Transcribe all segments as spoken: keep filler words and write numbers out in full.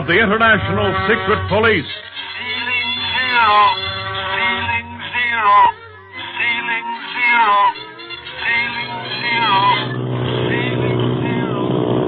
the International Secret Police. Ceiling zero. Ceiling zero. Ceiling zero. Ceiling zero. Ceiling zero.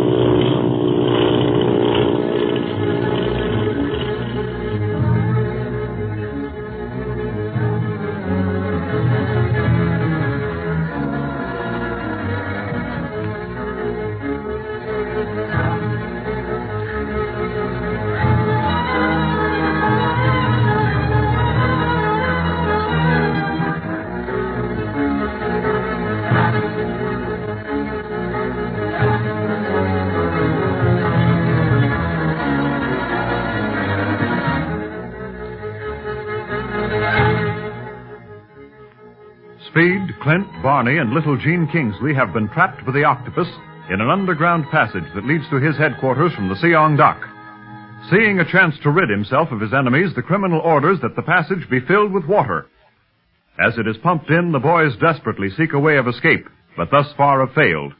Speed, Clint, Barney, and little Gene Kingsley have been trapped by the octopus in an underground passage that leads to his headquarters from the Siong dock. Seeing a chance to rid himself of his enemies, the criminal orders that the passage be filled with water. As it is pumped in, the boys desperately seek a way of escape, but thus far have failed.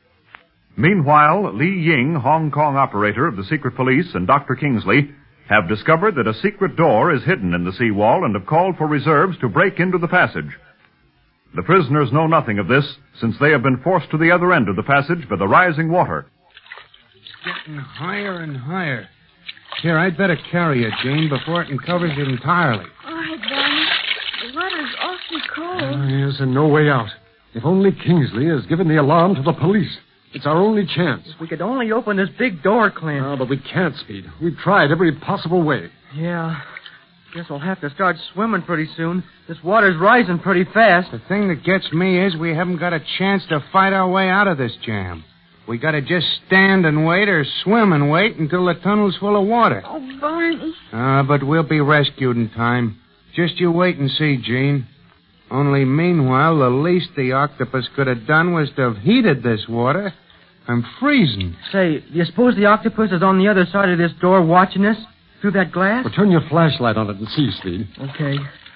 Meanwhile, Li Ying, Hong Kong operator of the secret police, and Doctor Kingsley have discovered that a secret door is hidden in the seawall and have called for reserves to break into the passage. The prisoners know nothing of this, since they have been forced to the other end of the passage by the rising water. It's getting higher and higher. Here, I'd better carry it, Jane, before it uncovers it entirely. All right, Barney. The water's awfully cold. Oh, yes, and no way out. If only Kingsley has given the alarm to the police. It's our only chance. If we could only open this big door, Clint. Oh, but we can't, Speed. We've tried every possible way. Yeah. Guess we'll have to start swimming pretty soon. This water's rising pretty fast. The thing that gets me is we haven't got a chance to fight our way out of this jam. We gotta just stand and wait or swim and wait until the tunnel's full of water. Oh, Barney. Ah, uh, but we'll be rescued in time. Just you wait and see, Gene. Only meanwhile, the least the octopus could have done was to have heated this water. I'm freezing. Say, do you suppose the octopus is on the other side of this door watching us? Through that glass? Well, turn your flashlight on it and see, Speed. Okay.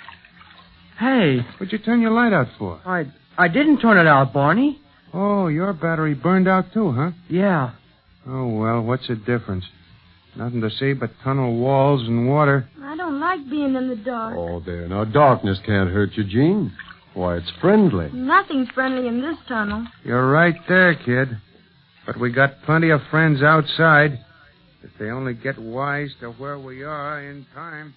Hey. What'd you turn your light out for? I I didn't turn it out, Barney. Oh, your battery burned out too, huh? Yeah. Oh, well, what's the difference? Nothing to see but tunnel walls and water. I don't like being in the dark. Oh, there. Now, darkness can't hurt you, Gene. Why, it's friendly. Nothing's friendly in this tunnel. You're right there, kid. But we got plenty of friends outside. If they only get wise to where we are in time.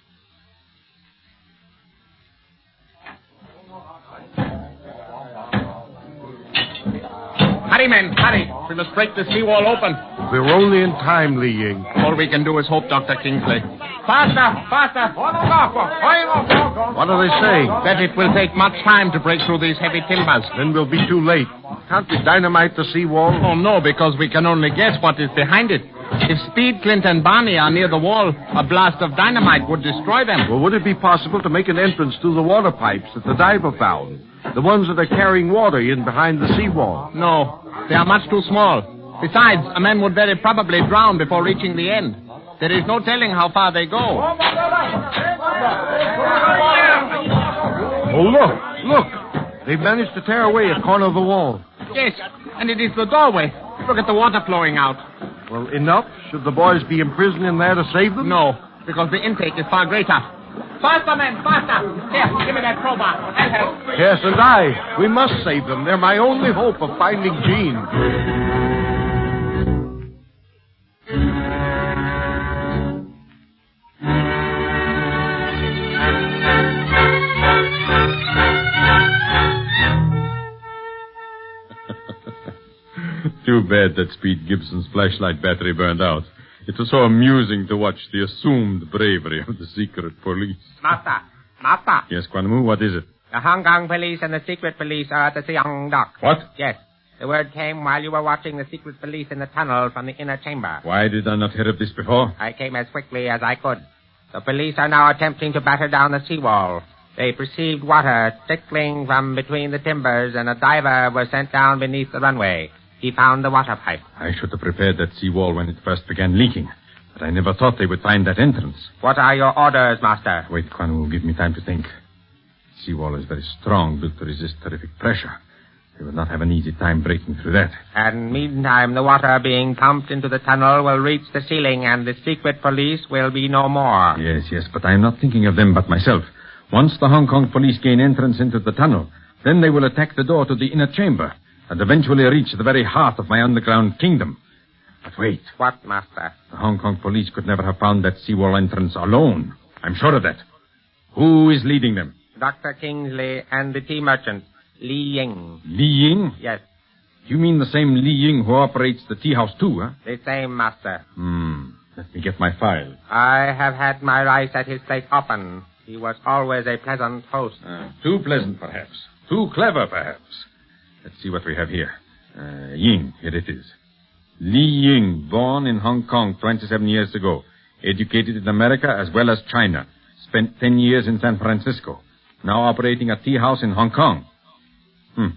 Hurry, men, hurry. We must break the seawall open. We're only in time, Li Ying. All we can do is hope, Doctor Kingsley. Faster, faster. What are they saying? That it will take much time to break through these heavy timbers. Then we'll be too late. Can't we dynamite the seawall? Oh, no, because we can only guess what is behind it. If Speed, Clint, and Barney are near the wall, a blast of dynamite would destroy them. Well, would it be possible to make an entrance through the water pipes that the diver found? The ones that are carrying water in behind the seawall? No, they are much too small. Besides, a man would very probably drown before reaching the end. There is no telling how far they go. Oh, look, look. They've managed to tear away a corner of the wall. Yes, and it is the doorway. Look at the water flowing out. Well, enough? Should the boys be imprisoned in there to save them? No, because the intake is far greater. Faster, men, faster. Here, give me that crowbar. I'll help. Yes, and I. We must save them. They're my only hope of finding Gene. Too bad that Speed Gibson's flashlight battery burned out. It was so amusing to watch the assumed bravery of the secret police. Master, Master. Yes, Quan Mu, what is it? The Hong Kong police and the secret police are at the Siong dock. What? Yes. The word came while you were watching the secret police in the tunnel from the inner chamber. Why did I not hear of this before? I came as quickly as I could. The police are now attempting to batter down the seawall. They perceived water trickling from between the timbers, and a diver was sent down beneath the runway. He found the water pipe. I should have prepared that seawall when it first began leaking. But I never thought they would find that entrance. What are your orders, Master? Wait, Quan Wu, give me time to think. The seawall is very strong, built to resist terrific pressure. They will not have an easy time breaking through that. And meantime, the water being pumped into the tunnel will reach the ceiling, and the secret police will be no more. Yes, yes, but I am not thinking of them but myself. Once the Hong Kong police gain entrance into the tunnel, then they will attack the door to the inner chamber and eventually reach the very heart of my underground kingdom. But wait. What, Master? The Hong Kong police could never have found that seawall entrance alone. I'm sure of that. Who is leading them? Doctor Kingsley and the tea merchant, Li Ying. Li Ying? Yes. You mean the same Li Ying who operates the tea house too, huh? The same, Master. Hmm. Let me get my file. I have had my rice at his place often. He was always a pleasant host. Uh, too pleasant, perhaps. Too clever, perhaps. Let's see what we have here. Uh, Ying, here it is. Li Ying, born in Hong Kong twenty-seven years ago. Educated in America as well as China. Spent ten years in San Francisco. Now operating a tea house in Hong Kong. Hmm.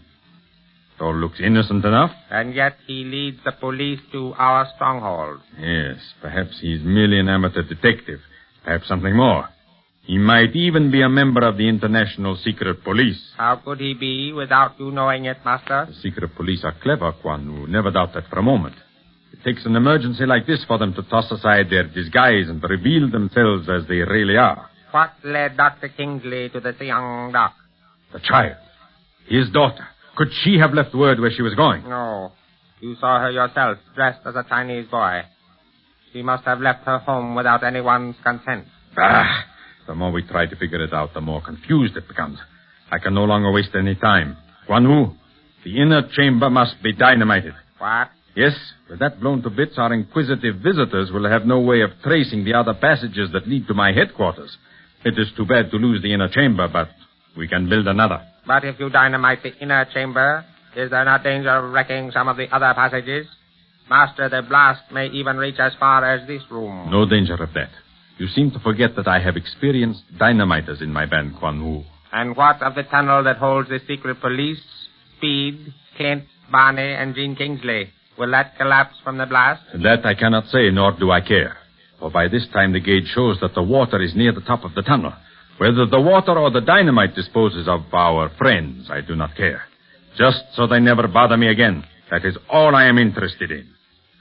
It all looks innocent enough. And yet he leads the police to our stronghold. Yes, perhaps he's merely an amateur detective. Perhaps something more. He might even be a member of the International Secret Police. How could he be without you knowing it, Master? The secret police are clever, Quan Wu. Never doubt that for a moment. It takes an emergency like this for them to toss aside their disguise and reveal themselves as they really are. What led Doctor Kingsley to the Siang dock? The child. His daughter. Could she have left word where she was going? No. You saw her yourself, dressed as a Chinese boy. She must have left her home without anyone's consent. Ah! The more we try to figure it out, the more confused it becomes. I can no longer waste any time. Guan Wu, the inner chamber must be dynamited. What? Yes, with that blown to bits, our inquisitive visitors will have no way of tracing the other passages that lead to my headquarters. It is too bad to lose the inner chamber, but we can build another. But if you dynamite the inner chamber, is there not danger of wrecking some of the other passages? Master, the blast may even reach as far as this room. No danger of that. You seem to forget that I have experienced dynamiters in my band, Quan Wu. And what of the tunnel that holds the secret police? Speed, Clint, Barney, and Gene Kingsley. Will that collapse from the blast? That I cannot say, nor do I care. For by this time the gauge shows that the water is near the top of the tunnel. Whether the water or the dynamite disposes of our friends, I do not care. Just so they never bother me again. That is all I am interested in.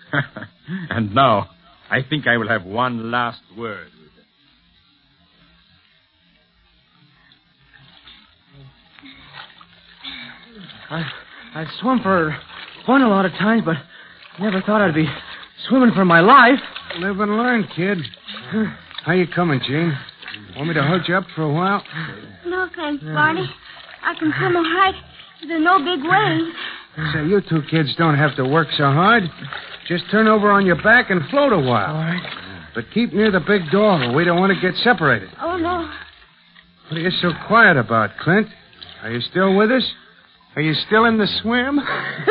And now, I think I will have one last word with them. I, I've swum for fun a lot of times, but never thought I'd be swimming for my life. Live and learn, kid. How you coming, Gene? Want me to hold you up for a while? No, thanks, Barney. I can swim all right. There's no big waves. Say, you two kids don't have to work so hard. Just turn over on your back and float a while. All right. But keep near the big door, or we don't want to get separated. Oh, no. What are you so quiet about, Clint? Are you still with us? Are you still in the swim?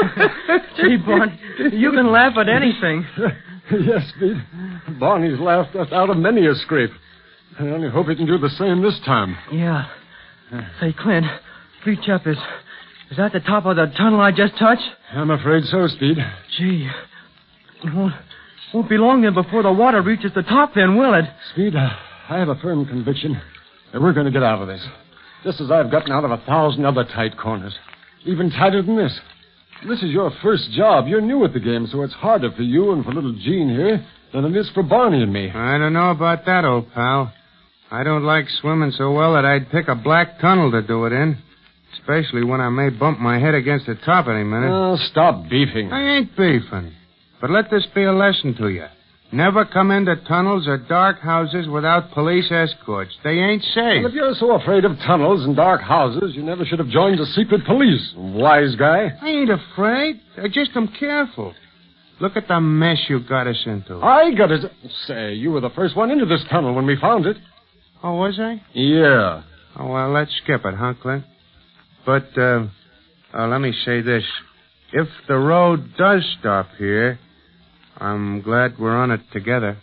Gee, Barney, you can laugh at anything. Yes, Pete. Barney's laughed us out of many a scrape. I only hope he can do the same this time. Yeah. Say, Clint, reach up. Is, is that the top of the tunnel I just touched? I'm afraid so, Speed. Gee. It won't, won't be long then before the water reaches the top then, will it? Speed, uh, I have a firm conviction that we're going to get out of this. Just as I've gotten out of a thousand other tight corners. Even tighter than this. This is your first job. You're new at the game, so it's harder for you and for little Gene here than it is for Barney and me. I don't know about that, old pal. I don't like swimming so well that I'd pick a black tunnel to do it in. Especially when I may bump my head against the top any minute. Oh, stop beefing. I ain't beefing. But let this be a lesson to you. Never come into tunnels or dark houses without police escorts. They ain't safe. Well, if you're so afraid of tunnels and dark houses, you never should have joined the secret police, wise guy. I ain't afraid. I just am careful. Look at the mess you got us into. I got it. Say, you were the first one into this tunnel when we found it. Oh, was I? Yeah. Oh, well, let's skip it, huh, Clint? But, uh, uh, let me say this. If the road does stop here, I'm glad we're on it together.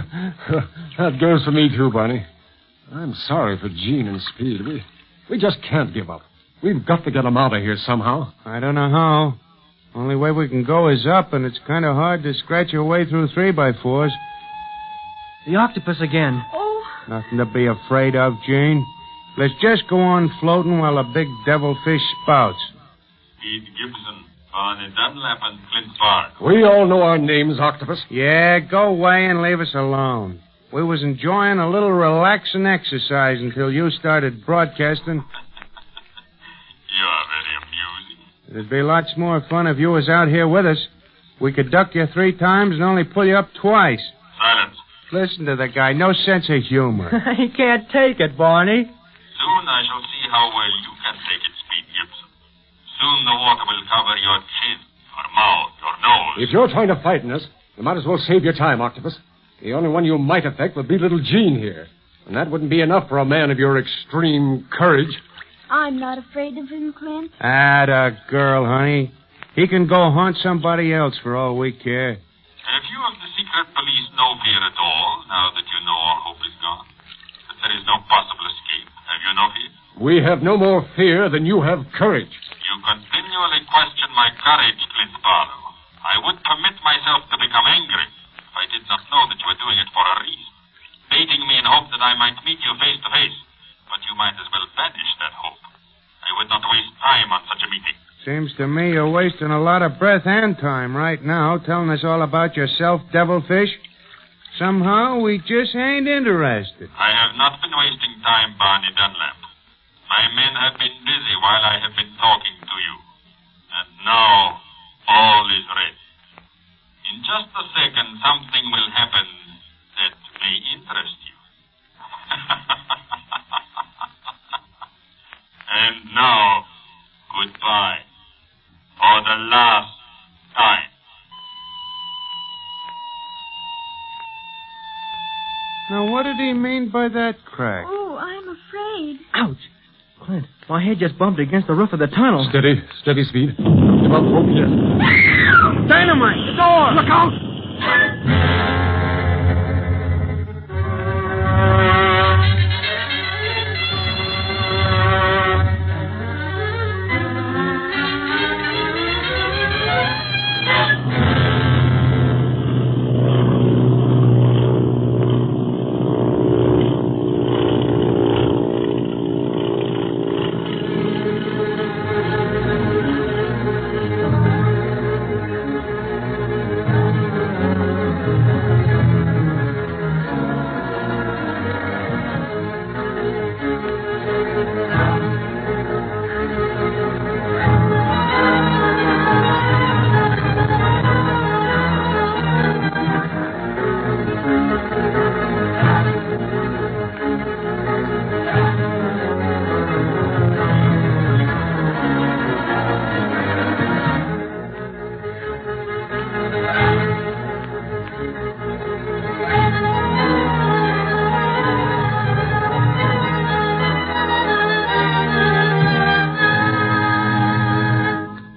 That goes for me, too, Barney. I'm sorry for Gene and Speed. We, we just can't give up. We've got to get them out of here somehow. I don't know how. Only way we can go is up, and it's kind of hard to scratch your way through three by fours. The octopus again. Oh. Nothing to be afraid of, Gene. Let's just go on floating while the big devilfish spouts. Speed Gibson, Barney Dunlap, and Clint Bard. We all know our names, Octopus. Yeah, go away and leave us alone. We was enjoying a little relaxing exercise until you started broadcasting. You are very amusing. It'd be lots more fun if you was out here with us. We could duck you three times and only pull you up twice. Silence. Listen to the guy. No sense of humor. He can't take it, Barney. Soon I shall see how well you can take it, Speed Gibson. Soon the water will cover your chin, your mouth, your nose. If you're trying to frighten us, you might as well save your time, Octopus. The only one you might affect would be little Gene here. And that wouldn't be enough for a man of your extreme courage. I'm not afraid of him, Clint. Ah, the girl, honey. He can go haunt somebody else for all we care. Have you of the secret police no fear at all, now that you know all hope is gone? That there is no possible escape? Have you no fear? We have no more fear than you have courage. You continually question my courage, Clint Barlow. I would permit myself to become angry if I did not know that you were doing it for a reason. Baiting me in hope that I might meet you face to face. But you might as well banish that hope. I would not waste time on such a meeting. Seems to me you're wasting a lot of breath and time right now telling us all about yourself, devilfish. Somehow we just ain't interested. I have not been wasting time, Barney Dunlap. My men have been busy while I have been talking to you. And now all is ready. In just a second, something will happen that may interest you. And now, goodbye. For the last time. Now, what did he mean by that crack? Oh, I'm afraid. Ouch. Clint, my head just bumped against the roof of the tunnel. Steady, steady, Speed. Give up hope yet. Dynamite! The door! Look out!